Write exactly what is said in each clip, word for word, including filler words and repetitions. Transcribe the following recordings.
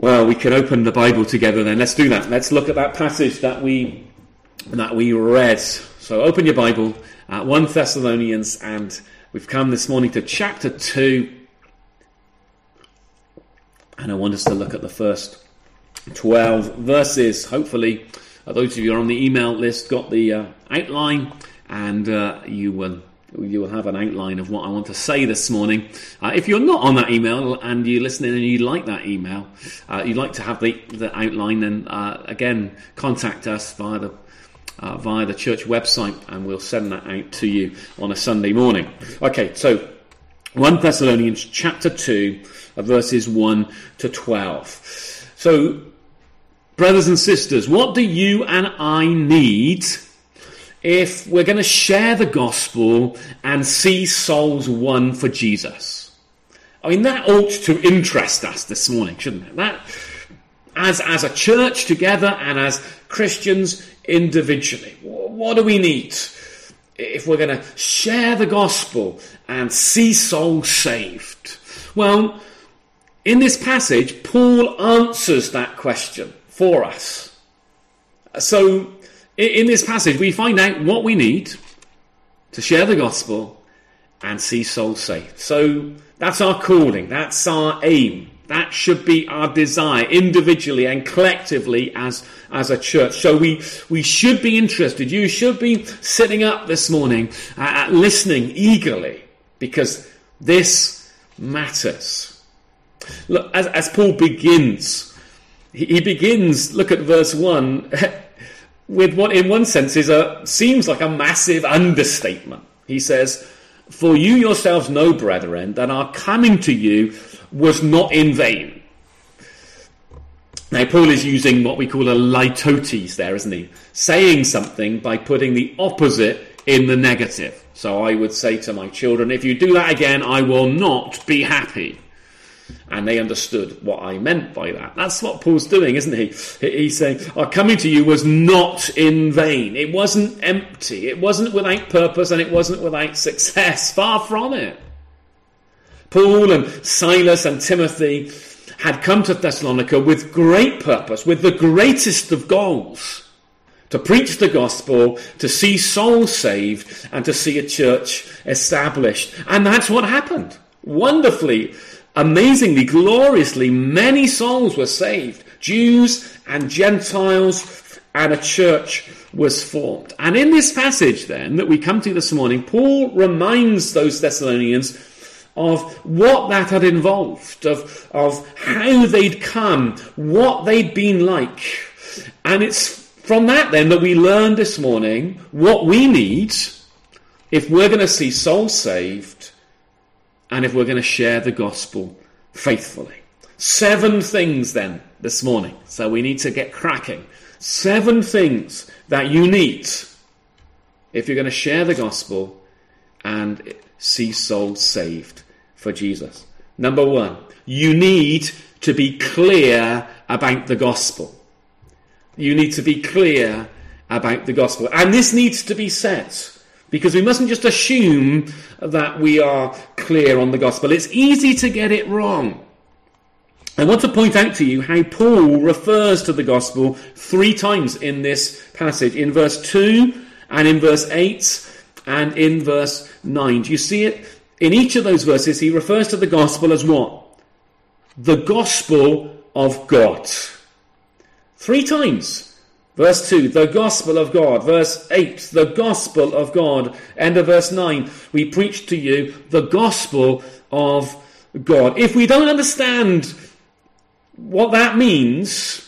Well, we can open the Bible together then. Let's do that. Let's look at that passage that we that we read. So open your Bible at First Thessalonians, and we've come this morning to chapter two. And I want us to look at the first twelve verses. Hopefully, uh, those of you who are on the email list got the uh, outline, and uh, you will you will have an outline of what I want to say this morning. Uh, if you're not on that email and you're listening and you like that email, uh, you'd like to have the, the outline, then uh, again, contact us via the uh, via the church website, and we'll send that out to you on a Sunday morning. Okay, so First Thessalonians chapter two, verses one to twelve. So, brothers and sisters, what do you and I need if we're going to share the gospel and see souls won for Jesus? I mean, that ought to interest us this morning, shouldn't it? That, as, as a church together and as Christians individually, what do we need if we're going to share the gospel and see souls saved? Well, in this passage, Paul answers that question for us. So, in this passage, we find out what we need to share the gospel and see souls saved. So, that's our calling. That's our aim. That should be our desire, individually and collectively as, as a church. So, we, we should be interested. You should be sitting up this morning, uh, listening eagerly, because this matters. Look, as, as Paul begins, he, he begins, look at verse one, with what in one sense is a seems like a massive understatement. He says, "For you yourselves know, brethren, that our coming to you was not in vain." Now, Paul is using what we call a litotes there, isn't he? Saying something by putting the opposite in the negative. So I would say to my children, if you do that again, I will not be happy. And they understood what I meant by that. That's what Paul's doing, isn't he? He's saying, our coming to you was not in vain. It wasn't empty. It wasn't without purpose, and it wasn't without success. Far from it. Paul and Silas and Timothy had come to Thessalonica with great purpose, with the greatest of goals, to preach the gospel, to see souls saved, and to see a church established. And that's what happened. Wonderfully, amazingly, gloriously, many souls were saved. Jews and Gentiles, and a church was formed. And in this passage then that we come to this morning, Paul reminds those Thessalonians of what that had involved, of, of how they'd come, what they'd been like. And it's from that then that we learn this morning what we need if we're going to see souls saved and if we're going to share the gospel faithfully. Seven things then this morning. So we need to get cracking. Seven things that you need if you're going to share the gospel and see souls saved for Jesus. Number one, you need to be clear about the gospel. You need to be clear about the gospel. And this needs to be said, because we mustn't just assume that we are clear on the gospel. It's easy to get it wrong. I want to point out to you how Paul refers to the gospel three times in this passage. In verse two, and in verse eight, and in verse nine. Do you see it? In each of those verses, he refers to the gospel as what? The gospel of God. Three times. Verse two, the gospel of God. Verse eight, the gospel of God. End of verse nine, we preach to you the gospel of God. If we don't understand what that means,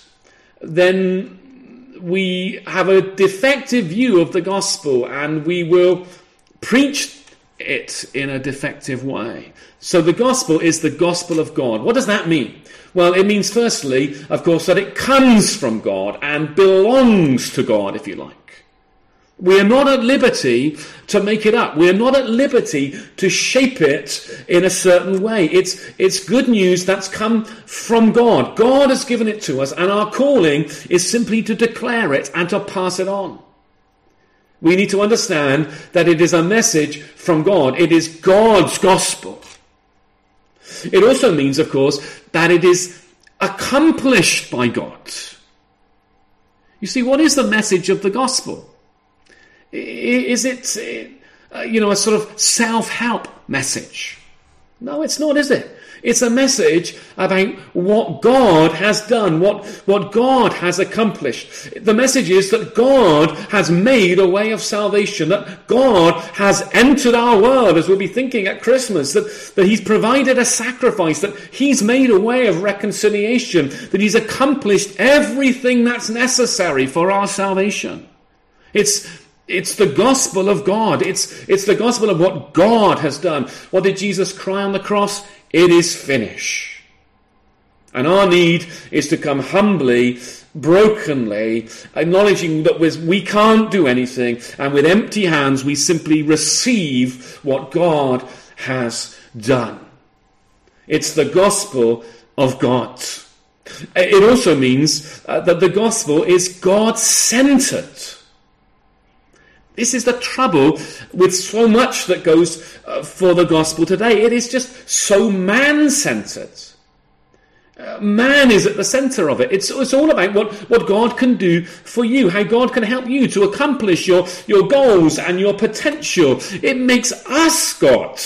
then we have a defective view of the gospel, and we will preach it in a defective way. So the gospel is the gospel of God. What does that mean? Well, it means firstly, of course, that it comes from God and belongs to God, if you like. We are not at liberty to make it up. We are not at liberty to shape it in a certain way. It's, it's good news that's come from God. God has given it to us, and our calling is simply to declare it and to pass it on. We need to understand that it is a message from God. It is God's gospel. It also means, of course, that it is accomplished by God. You see, what is the message of the gospel? Is it, uh, you know, a sort of self-help message? No, it's not, is it? It's a message about what God has done, what, what God has accomplished. The message is that God has made a way of salvation, that God has entered our world, as we'll be thinking at Christmas, that, that he's provided a sacrifice, that he's made a way of reconciliation, that he's accomplished everything that's necessary for our salvation. It's It's the gospel of God. It's, it's the gospel of what God has done. What did Jesus cry on the cross? It is finished. And our need is to come humbly, brokenly, acknowledging that we can't do anything, and with empty hands we simply receive what God has done. It's the gospel of God. It also means uh, that the gospel is God-centered. This is the trouble with so much that goes uh, for the gospel today. It is just so man-centered. Uh, man is at the center of it. It's, it's all about what, what God can do for you, how God can help you to accomplish your, your goals and your potential. It makes us God.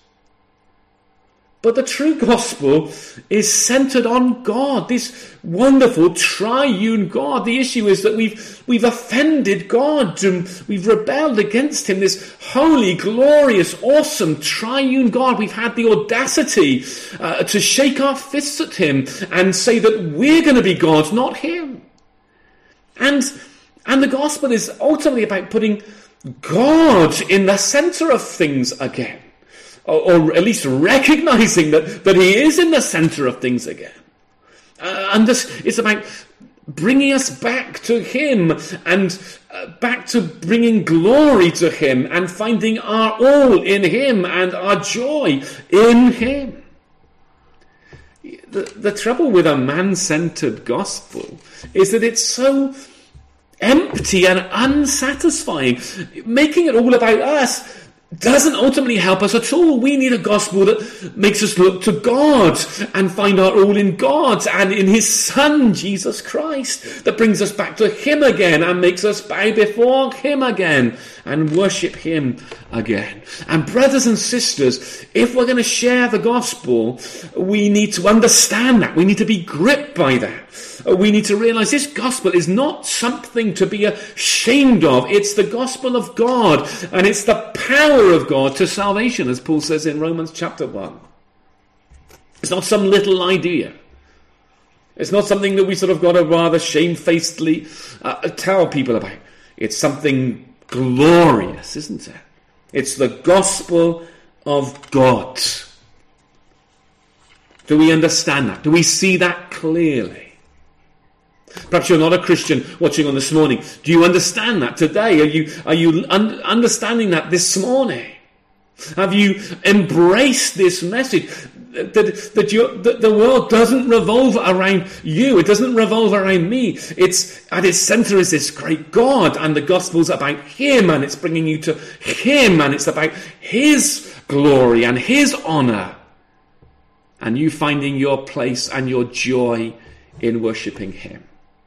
But the true gospel is centered on God, this wonderful triune God. The issue is that we've we've offended God and we've rebelled against him, this holy, glorious, awesome triune God. We've had the audacity uh, to shake our fists at him and say that we're going to be God, not him. And, and the gospel is ultimately about putting God in the center of things again. Or, or at least recognizing that, that he is in the center of things again. Uh, and this, it's about bringing us back to him and uh, back to bringing glory to him and finding our all in him and our joy in him. The, the trouble with a man-centered gospel is that it's so empty and unsatisfying. Making it all about us doesn't ultimately help us at all. We need a gospel that makes us look to God and find our all in God and in his Son, Jesus Christ, that brings us back to him again and makes us bow before him again and worship him again. And brothers and sisters, if we're going to share the gospel, we need to understand that. We need to be gripped by that. We need to realize this gospel is not something to be ashamed of. It's the gospel of God, and it's the power of God to salvation, as Paul says in Romans chapter one. It's not some little idea. It's not something that we sort of got to rather shamefacedly uh, tell people about. It's something glorious, isn't it? It's the gospel of God. Do we understand that? Do we see that clearly? Perhaps you're not a Christian watching on this morning. Do you understand that today? Are you are you un- understanding that this morning? Have you embraced this message that that, you, that the world doesn't revolve around you? It doesn't revolve around me. It's at its center is this great God, and the gospel's about him, and it's bringing you to him, and it's about his glory and his honor, and you finding your place and your joy in worshipping him.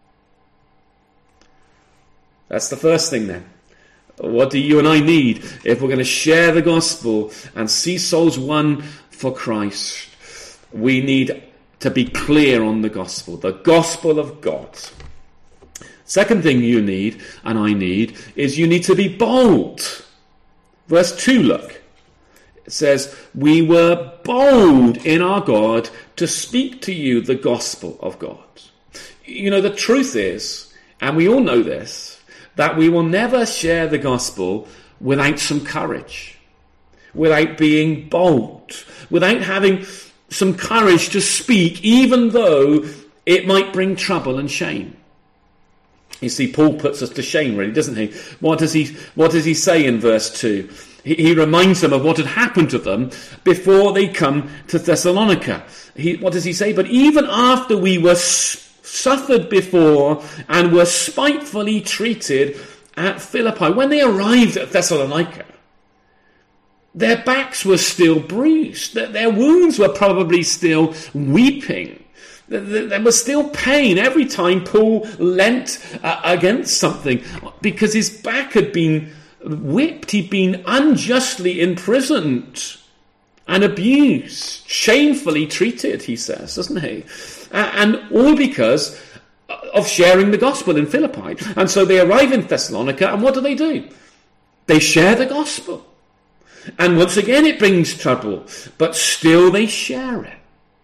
That's the first thing then. What do you and I need if we're going to share the gospel and see souls won for Christ? We need to be clear on the gospel, the gospel of God. Second thing you need and I need is you need to be bold. Verse two, look. It says, we were bold in our God to speak to you the gospel of God. You know, the truth is, and we all know this, that we will never share the gospel without some courage, without being bold, without having some courage to speak, even though it might bring trouble and shame. You see, Paul puts us to shame, really, doesn't he? What does he, what does he say in verse two? He, he reminds them of what had happened to them before they come to Thessalonica. He, what does he say? But even after we were suffered before and were spitefully treated at Philippi. When they arrived at Thessalonica, their backs were still bruised. Their wounds were probably still weeping. There was still pain every time Paul leant uh, against something, because his back had been whipped. He'd been unjustly imprisoned and abused, shamefully treated, he says, doesn't he? Uh, and all because of sharing the gospel in Philippi. And so they arrive in Thessalonica, and what do they do? They share the gospel. And once again it brings trouble, but still they share it.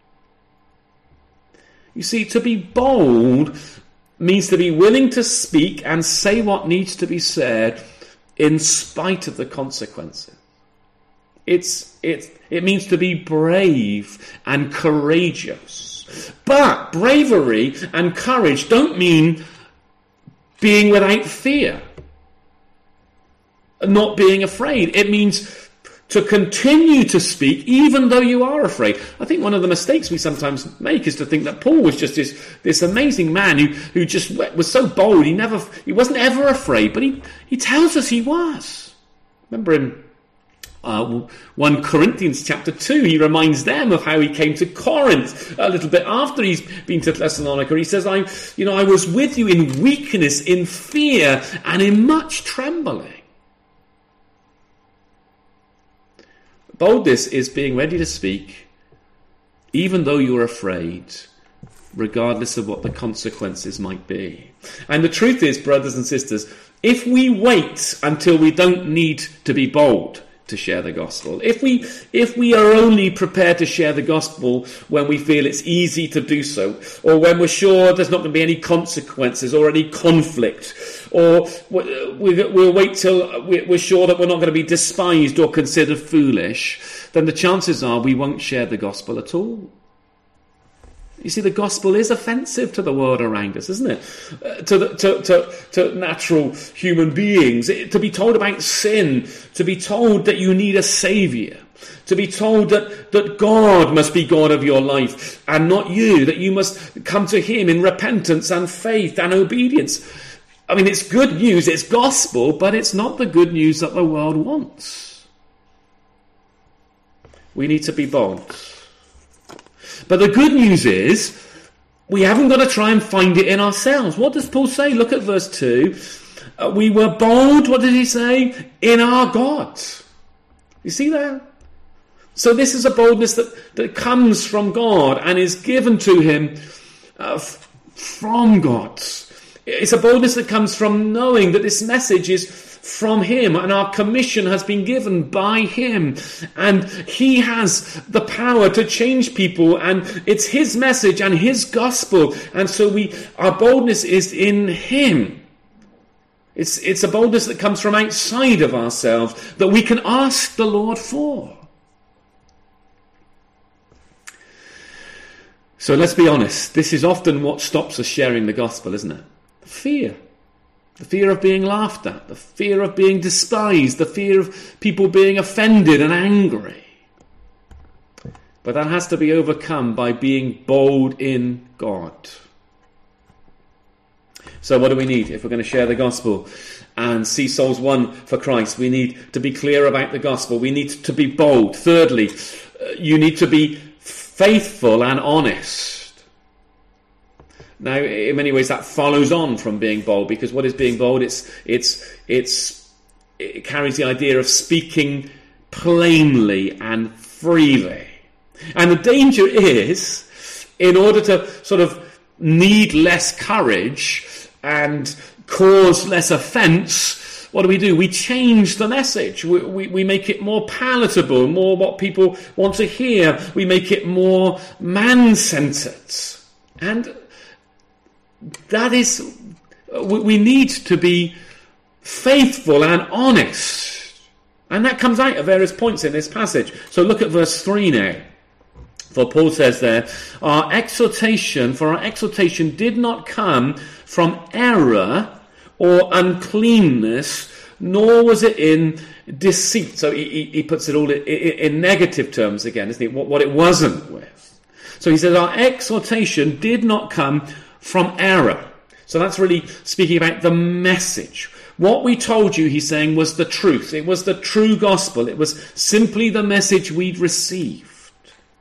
You see, to be bold means to be willing to speak and say what needs to be said in spite of the consequences. It's, it's, it means to be brave and courageous. But bravery and courage don't mean being without fear, not being afraid. It means to continue to speak even though you are afraid. I think one of the mistakes we sometimes make is to think that Paul was just this, this amazing man who, who just was so bold. He never, he wasn't ever afraid, but he, he tells us he was. Remember in uh, First Corinthians chapter two, he reminds them of how he came to Corinth a little bit after he's been to Thessalonica. He says, I, you know, I was with you in weakness, in fear, and in much trembling. Boldness is being ready to speak, even though you're afraid, regardless of what the consequences might be. And the truth is, brothers and sisters, if we wait until we don't need to be bold to share the gospel, if we if we are only prepared to share the gospel when we feel it's easy to do so, or when we're sure there's not going to be any consequences or any conflict, or we'll wait till we're sure that we're not going to be despised or considered foolish, then the chances are we won't share the gospel at all. You see, the gospel is offensive to the world around us, isn't it? Uh, to, the, to, to, to natural human beings. It, to be told about sin, to be told that you need a saviour, to be told that, that God must be God of your life and not you, that you must come to him in repentance and faith and obedience. I mean, it's good news, it's gospel, but it's not the good news that the world wants. We need to be bold. But the good news is, we haven't got to try and find it in ourselves. What does Paul say? Look at verse two. Uh, we were bold, what did he say? In our God. You see that? So this is a boldness that, that comes from God and is given to him uh, f- from God. It's a boldness that comes from knowing that this message is from him, and our commission has been given by him, and he has the power to change people, and it's his message and his gospel, and so we our boldness is in him. It's it's a boldness that comes from outside of ourselves that we can ask the Lord for. So let's be honest, this is often what stops us sharing the gospel, isn't it? Fear. The fear of being laughed at, the fear of being despised, the fear of people being offended and angry. But that has to be overcome by being bold in God. So what do we need if we're going to share the gospel and see souls won for Christ? We need to be clear about the gospel. We need to be bold. Thirdly, you need to be faithful and honest. Now, in many ways, that follows on from being bold, because what is being bold? It's it's it's it carries the idea of speaking plainly and freely. And the danger is, in order to sort of need less courage and cause less offence, what do we do? We change the message. We, we, we make it more palatable, more what people want to hear. We make it more man-centered. And that is, we need to be faithful and honest. And that comes out at various points in this passage. So look at verse three now. For Paul says there, our exhortation, for our exhortation did not come from error or uncleanness, nor was it in deceit. So he, he puts it all in, in negative terms again, isn't it? What, what it wasn't with. So he says our exhortation did not come from error. So that's really speaking about the message. What we told you, he's saying, was the truth. It was the true gospel. It was simply the message we'd received.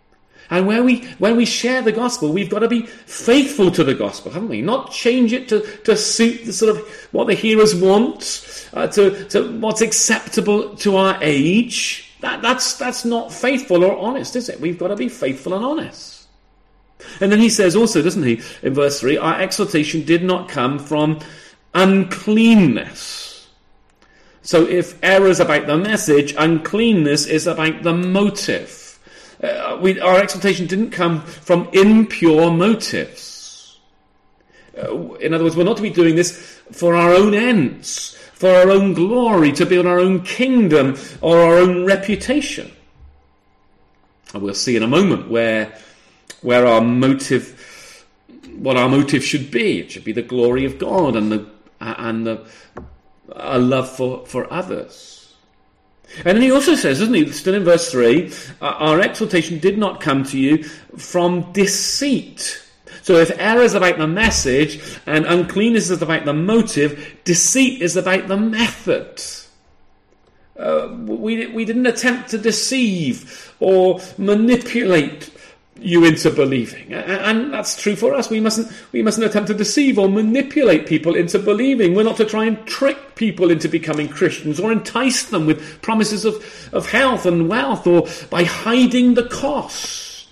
And when we when we share the gospel, we've got to be faithful to the gospel, haven't we? Not change it to, to suit the sort of what the hearers want, uh, to, to what's acceptable to our age. That, that's that's not faithful or honest, is it? We've got to be faithful and honest. And then he says also, doesn't he, in verse three, our exhortation did not come from uncleanness. So if error is about the message, uncleanness is about the motive. Uh, we, our exhortation didn't come from impure motives. Uh, in other words, we're not to be doing this for our own ends, for our own glory, to build our own kingdom or our own reputation. And we'll see in a moment where, where our motive, what our motive should be. It should be the glory of God and the and the a love for, for others. And then he also says, doesn't he, still in verse three, our exhortation did not come to you from deceit. So if error is about the message and uncleanness is about the motive, deceit is about the method. Uh, we, we didn't attempt to deceive or manipulate you into believing, and that's true for us. We mustn't we mustn't attempt to deceive or manipulate people into believing. We're not to try and trick people into becoming Christians or entice them with promises of, of health and wealth or by hiding the cost.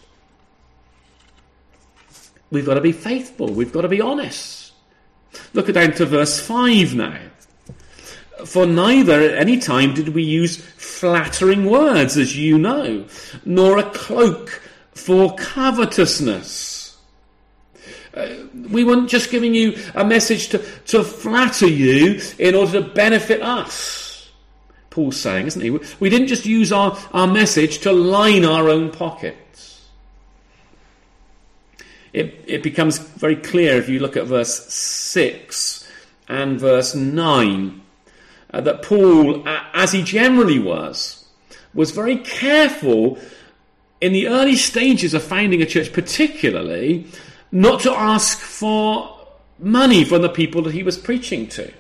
We've got to be faithful. We've got to be honest. Look down to verse five now. For neither at any time did we use flattering words, as you know, nor a cloak for covetousness. Uh, we weren't just giving you a message to, to flatter you in order to benefit us. Paul's saying, isn't he? We didn't just use our, our message to line our own pockets. It, it becomes very clear if you look at verse six and verse nine uh, that Paul, uh, as he generally was, was very careful in the early stages of founding a church, particularly, not to ask for money from the people that he was preaching to.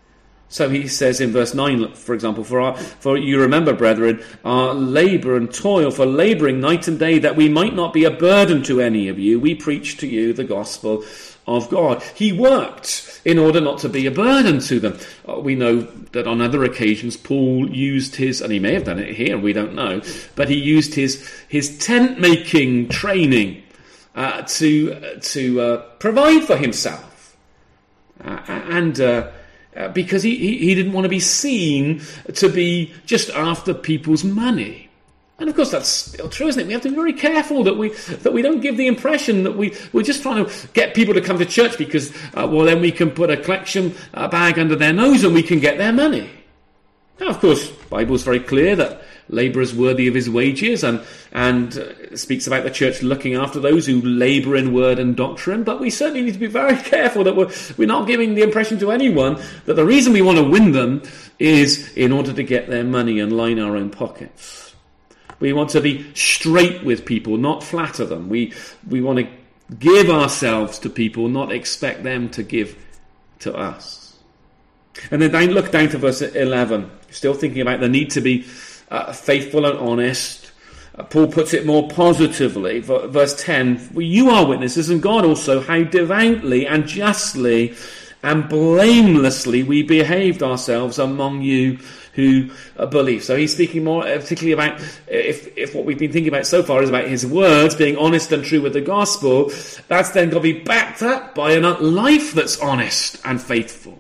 So he says in verse nine, for example, for our, for you remember, brethren, our labour and toil, for labouring night and day, that we might not be a burden to any of you, we preach to you the gospel of God. He worked in order not to be a burden to them. Uh, we know that on other occasions Paul used his, and he may have done it here, we don't know, but he used his his tent making training uh, to to uh, provide for himself, uh, and uh, uh, because he, he he didn't want to be seen to be just after people's money. And of course that's still true, isn't it? We have to be very careful that we that we don't give the impression that we, we're just trying to get people to come to church because, uh, well, then we can put a collection uh, bag under their nose and we can get their money. Now, of course, the Bible is very clear that labour is worthy of his wages and, and uh, speaks about the church looking after those who labour in word and doctrine. But we certainly need to be very careful that we're, we're not giving the impression to anyone that the reason we want to win them is in order to get their money and line our own pockets. We want to be straight with people, not flatter them. We we want to give ourselves to people, not expect them to give to us. And then down, look down to verse eleven. Still thinking about the need to be uh, faithful and honest. Uh, Paul puts it more positively. Verse ten, well, you are witnesses, and God also, how devoutly and justly and blamelessly we behaved ourselves among you who uh, believe. So he's speaking more uh, particularly about, if if what we've been thinking about so far is about his words being honest and true with the gospel, that's then got to be backed up by a life that's honest and faithful.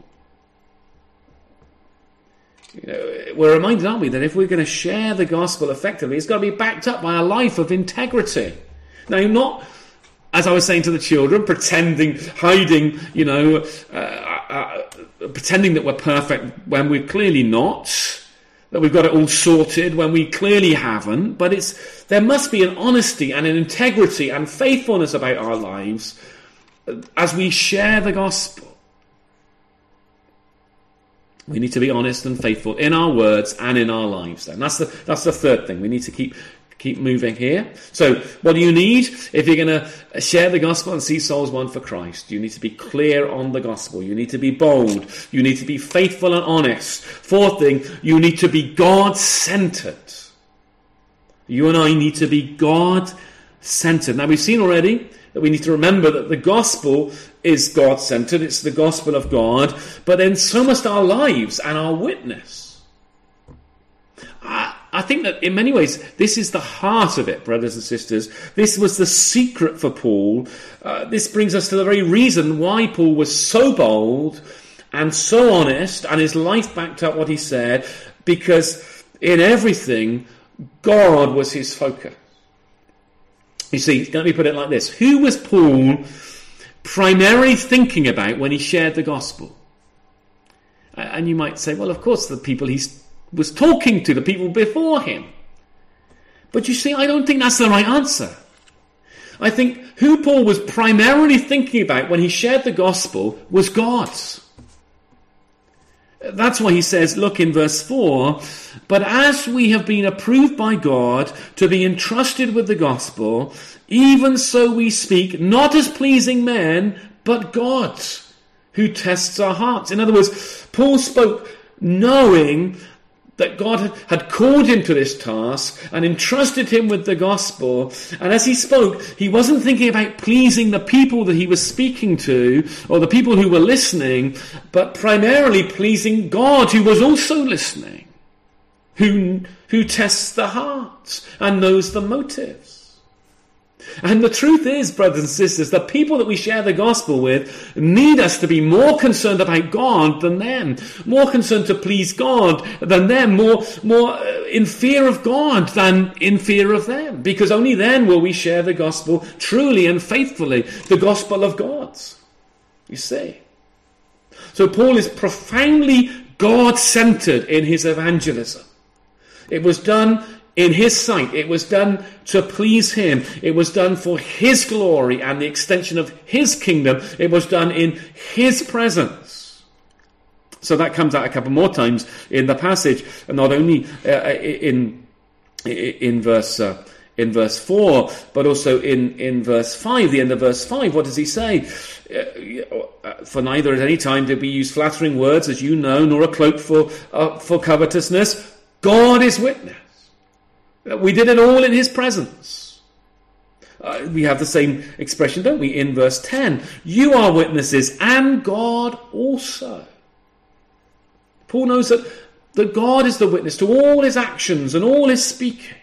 You know, we're reminded, aren't we, that if we're going to share the gospel effectively, it's got to be backed up by a life of integrity. Now, not, as I was saying to the children, pretending, hiding, you know, uh, uh, pretending that we're perfect when we're clearly not, that we've got it all sorted when we clearly haven't. But it's there must be an honesty and an integrity and faithfulness about our lives as we share the gospel. We need to be honest and faithful in our words and in our lives. Then that's the that's the third thing. We need to keep keep moving here. So, what do you need if you're going to share the gospel and see souls won for Christ? You need to be clear on the gospel. You need to be bold. You need to be faithful and honest. Fourth thing, you need to be God-centered. You and I need to be God-centered. God-centered. Now, we've seen already that we need to remember that the gospel is God-centered. It's the gospel of God. But then so must our lives and our witness. I, I think that in many ways, this is the heart of it, brothers and sisters. This was the secret for Paul. Uh, this brings us to the very reason why Paul was so bold and so honest, and his life backed up what he said, because in everything, God was his focus. You see, let me put it like this. Who was Paul primarily thinking about when he shared the gospel? And you might say, well, of course, the people he was talking to, the people before him. But you see, I don't think that's the right answer. I think who Paul was primarily thinking about when he shared the gospel was God. That's why he says, look in verse four, but as we have been approved by God to be entrusted with the gospel, even so we speak, not as pleasing men, but God, who tests our hearts. In other words, Paul spoke knowing that God had called him to this task and entrusted him with the gospel. And as he spoke, he wasn't thinking about pleasing the people that he was speaking to or the people who were listening, but primarily pleasing God, who was also listening, who, who tests the heart and knows the motives. And the truth is, brothers and sisters, the people that we share the gospel with need us to be more concerned about God than them, more concerned to please God than them, more, more in fear of God than in fear of them, because only then will we share the gospel truly and faithfully, the gospel of God. You see? So Paul is profoundly God-centered in his evangelism. It was done in his sight. It was done to please him. It was done for his glory and the extension of his kingdom. It was done in his presence. So that comes out a couple more times in the passage, and not only uh, in in verse uh, in verse four, but also in in verse five. The end of verse five. What does he say? Uh, for neither at any time did we use flattering words, as you know, nor a cloak for uh, for covetousness. God is witness. We did it all in his presence. Uh, we have the same expression, don't we, in verse ten. You are witnesses, and God also. Paul knows that, that God is the witness to all his actions and all his speaking.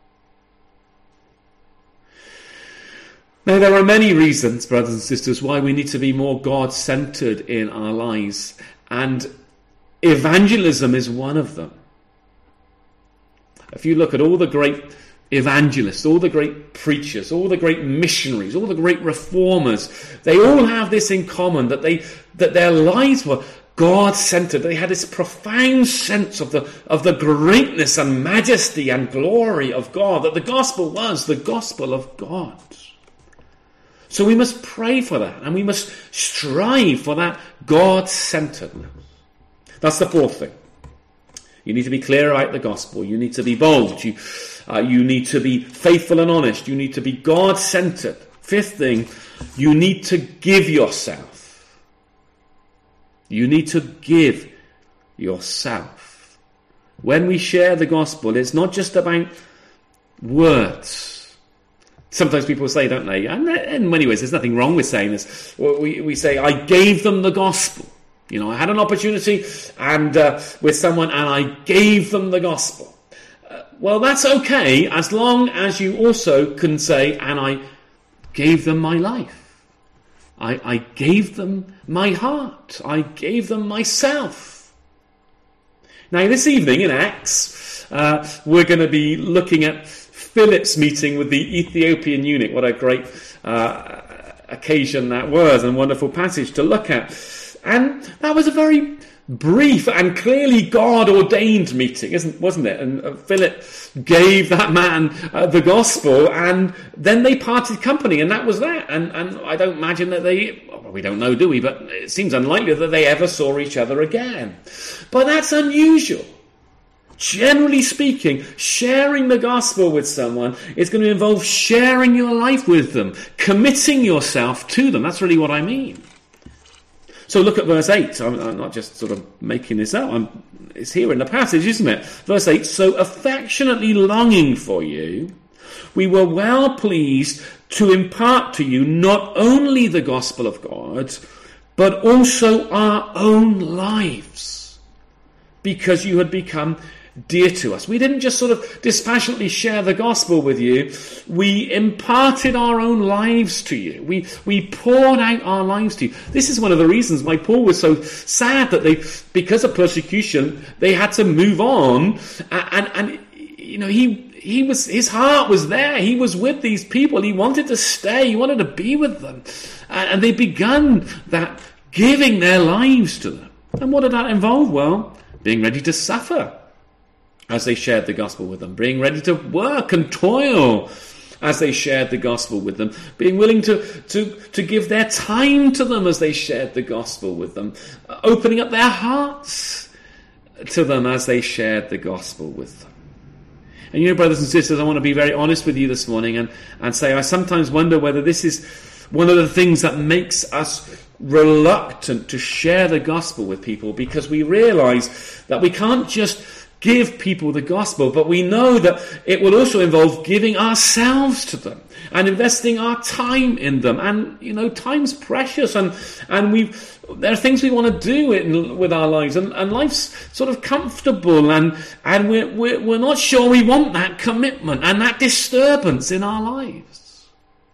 Now, there are many reasons, brothers and sisters, why we need to be more God-centered in our lives. And evangelism is one of them. If you look at all the great evangelists, all the great preachers, all the great missionaries, all the great reformers, they all have this in common, that they that their lives were God-centered. They had this profound sense of the of the greatness and majesty and glory of God, that the gospel was the gospel of God. So we must pray for that, and we must strive for that God-centeredness. That's the fourth thing. You need to be clear about the gospel. You need to be bold. You, uh, you need to be faithful and honest. You need to be God-centered. Fifth thing, you need to give yourself. You need to give yourself. When we share the gospel, it's not just about words. Sometimes people say, don't they? And in many ways, there's nothing wrong with saying this. We, we say, I gave them the gospel. You know, I had an opportunity and uh, with someone and I gave them the gospel. Uh, well, that's okay as long as you also can say, and I gave them my life. I, I gave them my heart. I gave them myself. Now, this evening in Acts, uh, we're going to be looking at Philip's meeting with the Ethiopian eunuch. What a great uh, occasion that was, and wonderful passage to look at. And that was a very brief and clearly God-ordained meeting, isn't, wasn't it? And uh, Philip gave that man uh, the gospel, and then they parted company, and that was that. And, and I don't imagine that they, well, we don't know, do we? But it seems unlikely that they ever saw each other again. But that's unusual. Generally speaking, sharing the gospel with someone is going to involve sharing your life with them, committing yourself to them. That's really what I mean. So look at verse eight. I'm, I'm not just sort of making this up. I'm, it's here in the passage, isn't it? Verse eight, so affectionately longing for you, we were well pleased to impart to you not only the gospel of God, but also our own lives, because you had become dear to us. We didn't just sort of dispassionately share the gospel with you. We imparted our own lives to you. We we poured out our lives to you. This is one of the reasons why Paul was so sad that they, because of persecution, they had to move on. And, and, and you know, he he was his heart was there. He was with these people. He wanted to stay. He wanted to be with them. And, and they begun that giving their lives to them. And what did that involve? Well, being ready to suffer as they shared the gospel with them, being ready to work and toil as they shared the gospel with them, being willing to, to, to give their time to them as they shared the gospel with them, opening up their hearts to them as they shared the gospel with them. And you know, brothers and sisters, I want to be very honest with you this morning and, and say I sometimes wonder whether this is one of the things that makes us reluctant to share the gospel with people, because we realize that we can't just give people the gospel, but we know that it will also involve giving ourselves to them and investing our time in them. And you know, time's precious, and and we there are things we want to do in, with our lives, and, and life's sort of comfortable, and and we're, we're we're not sure we want that commitment and that disturbance in our lives.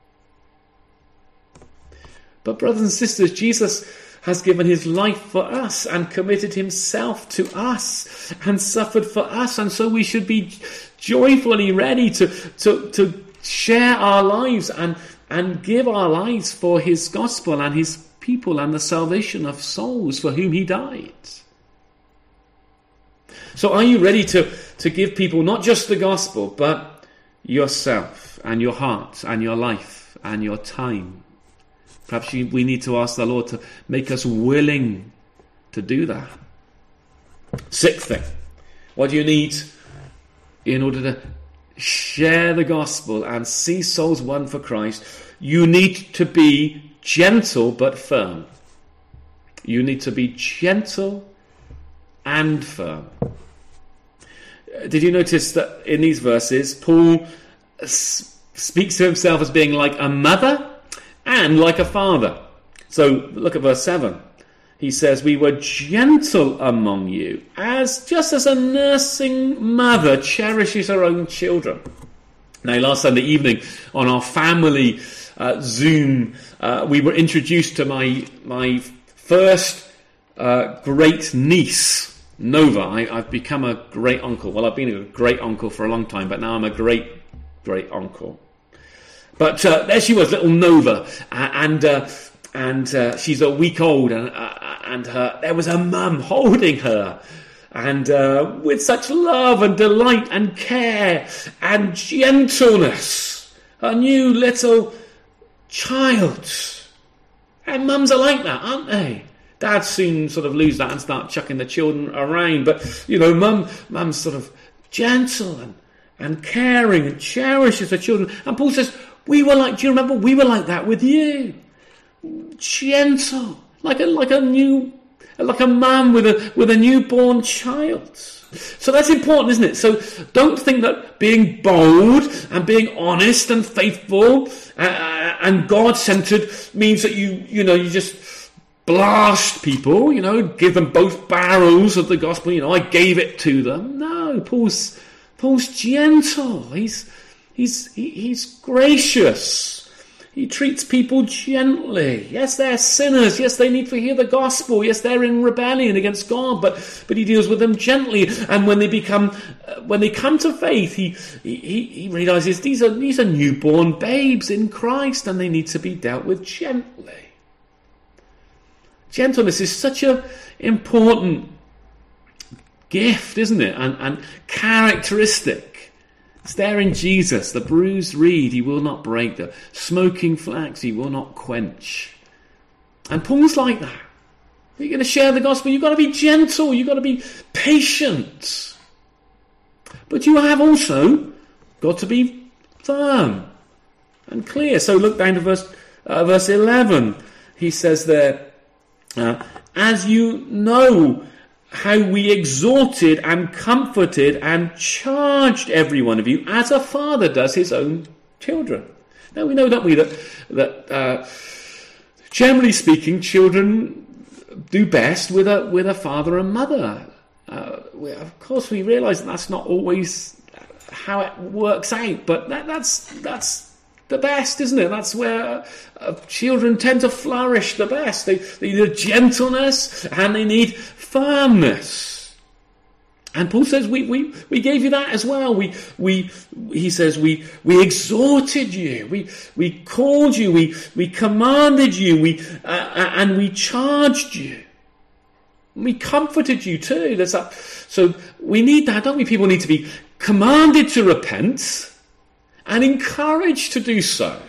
But brothers and sisters, Jesus has given his life for us and committed himself to us and suffered for us. And so we should be joyfully ready to, to, to share our lives and, and give our lives for his gospel and his people and the salvation of souls for whom he died. So are you ready to, to give people not just the gospel, but yourself and your heart and your life and your time? Perhaps we need to ask the Lord to make us willing to do that. Sixth thing, what do you need in order to share the gospel and see souls won for Christ? You need to be gentle but firm. You need to be gentle and firm. Did you notice that in these verses, Paul speaks to himself as being like a mother and like a father? So look at verse seven. He says, we were gentle among you, as just as a nursing mother cherishes her own children. Now, last Sunday evening on our family uh, Zoom, uh, we were introduced to my my first uh, great niece, Nova. I, I've become a great uncle. Well, I've been a great uncle for a long time, but now I'm a great, great uncle. But uh, there she was, little Nova, uh, and uh, and uh, she's a week old, and uh, and her, there was a mum holding her, and uh, with such love and delight and care and gentleness, a new little child. And mums are like that, aren't they? Dads soon sort of lose that and start chucking the children around, but you know, mum, mum's sort of gentle and and caring and cherishes her children. And Paul says, we were like, do you remember? We were like that with you. Gentle, like a like a new, like a man with a with a newborn child. So that's important, isn't it? So don't think that being bold and being honest and faithful uh, and God-centered means that you you know you just blast people, you know, give them both barrels of the gospel. You know, I gave it to them. No, Paul's Paul's gentle. He's he's he's gracious. He treats people gently. Yes, they're sinners. Yes, they need to hear the gospel. Yes, they're in rebellion against God. But but he deals with them gently. And when they become, uh, when they come to faith, he he he realizes these are these are newborn babes in Christ, and they need to be dealt with gently. Gentleness is such an important gift, isn't it? And and characteristic. It's there in Jesus. The bruised reed he will not break, the smoking flax he will not quench. And Paul's like that. You're going to share the gospel, you've got to be gentle, you've got to be patient. But you have also got to be firm and clear. So look down to verse, uh, verse eleven. He says there, uh, as you know how we exhorted and comforted and charged every one of you as a father does his own children. Now we know, don't we, that, that uh, generally speaking, children do best with a with a father and mother. Uh, we, of course, we realise that that's not always how it works out, but that, that's that's the best, isn't it? That's where uh, children tend to flourish the best. They, they need gentleness and they need firmness. And Paul says, we, we, we gave you that as well. We, we, he says, we, we exhorted you. We, we called you. We, we commanded you. We, uh, and we charged you. We comforted you too. There's that. So we need that, don't we? People need to be commanded to repent and encouraged to do so.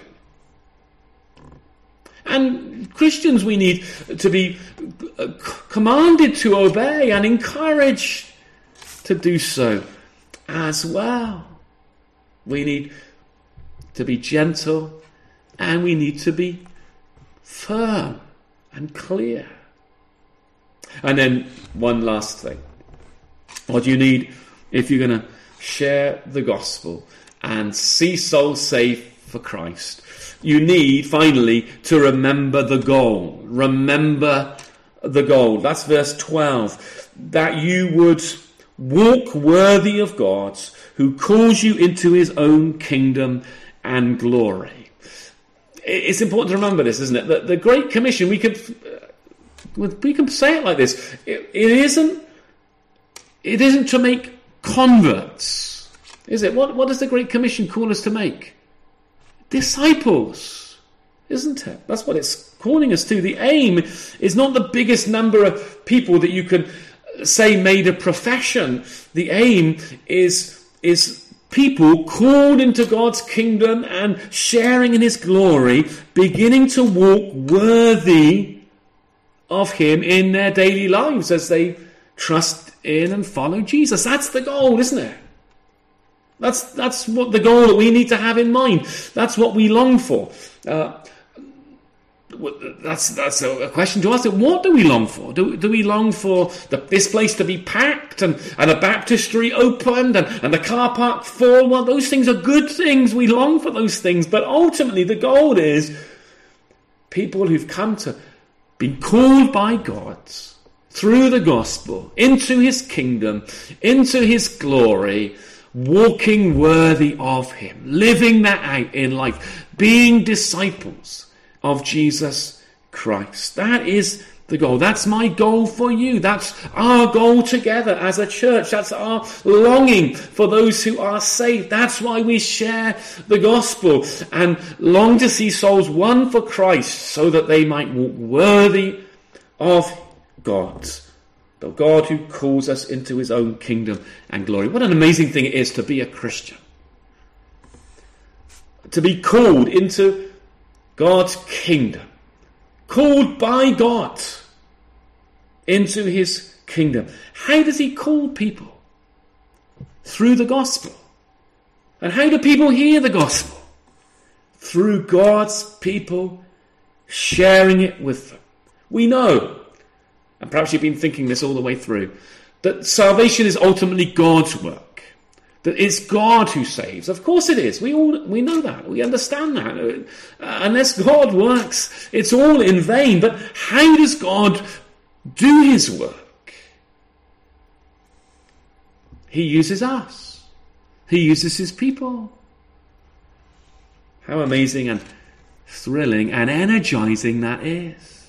And Christians, we need to be commanded to obey and encouraged to do so as well. We need to be gentle and we need to be firm and clear. And then one last thing. What do you need if you're going to share the gospel and see souls saved for Christ? You need, finally, to remember the goal. Remember the goal. That's verse twelve. That you would walk worthy of God, who calls you into his own kingdom and glory. It's important to remember this, isn't it? That the Great Commission, we could, we can say it like this. It, it isn't. It isn't to make converts, is it? What, what does the Great Commission call us to make? Disciples, isn't it? That's what it's calling us to. The aim is not the biggest number of people that you can say made a profession. The aim is, is people called into God's kingdom and sharing in his glory, beginning to walk worthy of him in their daily lives as they trust in and follow Jesus. That's the goal, isn't it? That's that's what the goal that we need to have in mind. That's what we long for. Uh, that's that's a question to ask. What do we long for? Do, do we long for the, this place to be packed and, and a baptistry opened and, and the car park full? Well, those things are good things. We long for those things. But ultimately the goal is people who've come to be called by God through the gospel into his kingdom, into his glory, walking worthy of him, living that out in life, being disciples of Jesus Christ. That is the goal. That's my goal for you. That's our goal together as a church. That's our longing for those who are saved. That's why we share the gospel and long to see souls won for Christ so that they might walk worthy of God. The God who calls us into his own kingdom and glory. What an amazing thing it is to be a Christian. To be called into God's kingdom. Called by God into his kingdom. How does he call people? Through the gospel. And how do people hear the gospel? Through God's people sharing it with them. We know, and perhaps you've been thinking this all the way through, that salvation is ultimately God's work. That it's God who saves. Of course it is. We all we know that. We understand that. Uh, unless God works, it's all in vain. But how does God do his work? He uses us. He uses his people. How amazing and thrilling and energizing that is.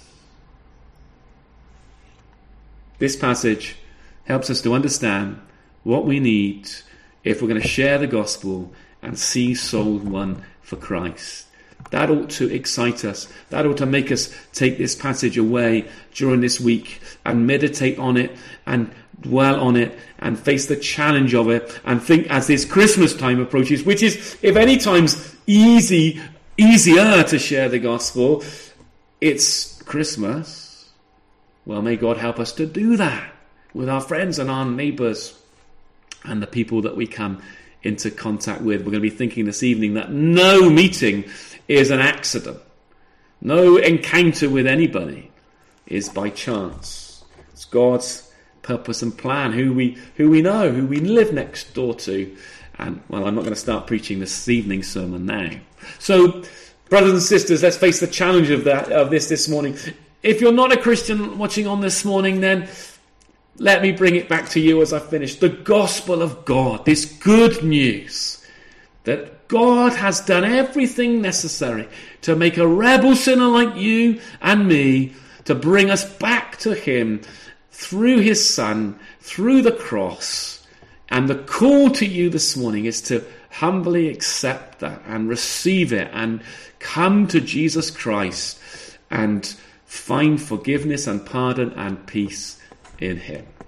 This passage helps us to understand what we need if we're going to share the gospel and see souls won for Christ. That ought to excite us. That ought to make us take this passage away during this week and meditate on it and dwell on it and face the challenge of it and think as this Christmas time approaches, which is, if any time's easy, easier to share the gospel, it's Christmas. Well, may God help us to do that with our friends and our neighbours and the people that we come into contact with. We're going to be thinking this evening that no meeting is an accident. No encounter with anybody is by chance. It's God's purpose and plan, who we who we know, who we live next door to. And, well, I'm not going to start preaching this evening's sermon now. So, brothers and sisters, let's face the challenge of that of this this morning. If you're not a Christian watching on this morning, then let me bring it back to you as I finish. The gospel of God, this good news that God has done everything necessary to make a rebel sinner like you and me, to bring us back to him through his Son, through the cross. And the call to you this morning is to humbly accept that and receive it and come to Jesus Christ and find forgiveness and pardon and peace in him.